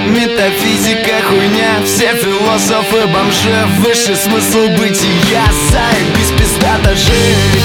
Метафизика хуйня, все философы бомжи. Высший смысл бытия, заебись пиздато жить.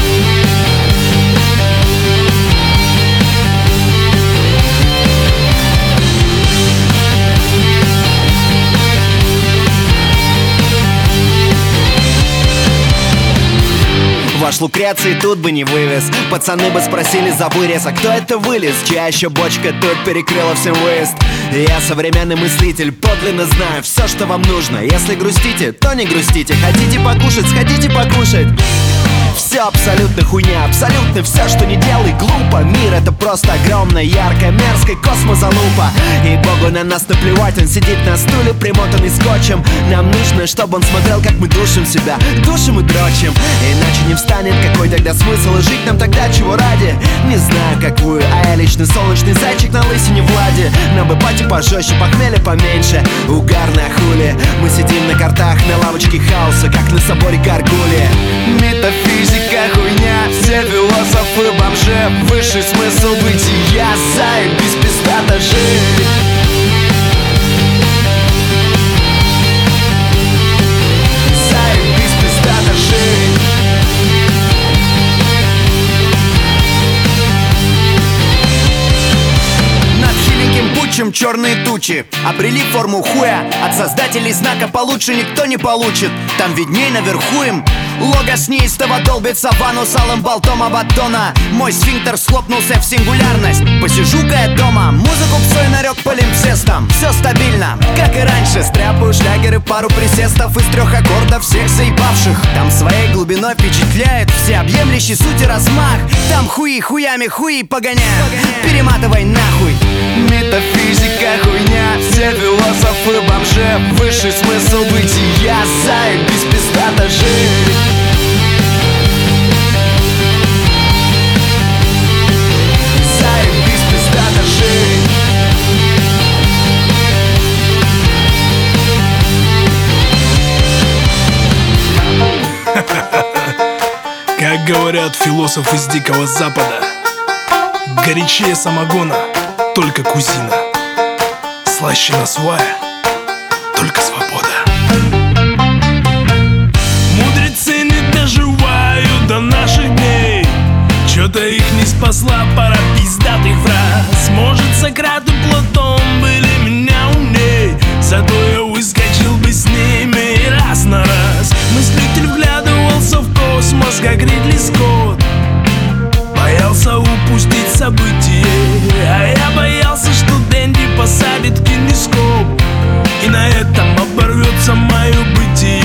Ваш Лукреций тут бы не вывез. Пацаны бы спросили за вырез: а кто это вылез? Чья еще бочка тут перекрыла всем выезд? Я современный мыслитель, подлинно знаю все, что вам нужно. Если грустите, то не грустите. Хотите покушать, сходите покушать. Все абсолютно хуйня, абсолютно все, что не делай, глупо. Мир это просто огромная, яркая, мерзкая космозалупа. И Богу на нас наплевать, он сидит на стуле, примотанный скотчем. Нам нужно, чтобы он смотрел, как мы душим себя, душим и дрочим. Иначе не встанет, какой тогда смысл? И жить нам тогда чего ради? Не знаю, как вы, а я лично солнечный зайчик на лысине Влади. Нам бы пати пожестче, похмелья поменьше, угарная хули. Мы сидим на картах, на лавочке хаоса, как на соборе Гаргулия. Метафизика хуйня, все философы бомжи. Высший смысл бытия, заебись пиздато жить. Заебись пиздато жить. Над хиленьким путчем черные тучи обрели форму хуя. От создателей знака получше никто не получит. Там видней наверху им логос неистово долбится в анус алым болтом Абаддона. Мой сфинктер схлопнулся в сингулярность. Посижу-ка я дома, музыку псой нарек полимпсестом. Все стабильно, как и раньше. Стряпаю шлягеры, пару присестов из 3 аккордов всех заебавших. Там своей глубиной впечатляет всеобъемлющий суть и размах. Там хуи хуями хуи погоняют. Перематывай нахуй. Метафизика хуйня, все философы бомжи. Высший смысл бытия, заебись пиздато жить. Заебись пиздато жить. Как говорят философы с Дикого Запада, горячее самогона только кузина, слаще насвая только свобода. Мудрецы не доживают до наших дней. Чё-то их не спасла пара пиздатых фраз. Может, Сократ и Платон были меня умней, зато я выскочил бы с ними раз на раз. Мыслитель вглядывался в космос, как Ридли Скотт. Боялся упустить событие, а я боялся, что Дэнди посадит кинескоп, и на этом оборвется мое бытие.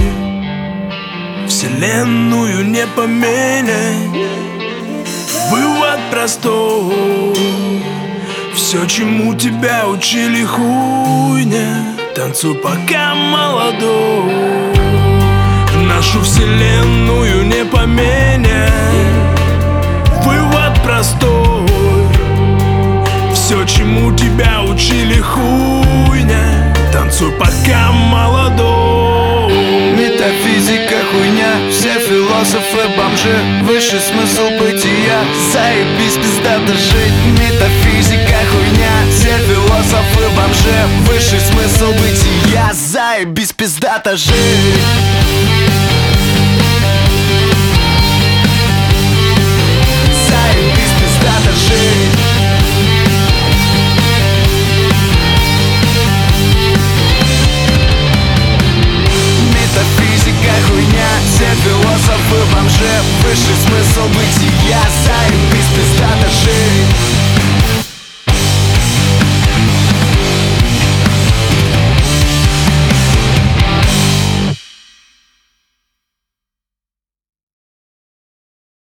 Вселенную не поменять, вывод простой. Все, чему тебя учили, хуйня. Танцуй, пока молодой. Нашу вселенную не поменять, вывод простой. Все, чему тебя учили, хуйня. Танцуй, пока молодой. Метафизика хуйня, все философы бомжи. Высший смысл бытия, заебись пиздато жить. Метафизика хуйня, все философы бомжи. Высший смысл бытия, заебись пиздато жить. Заебись пиздато жить. Метафизика хуйня, все философы бомжи. Высший смысл бытия, заебись пиздато жить.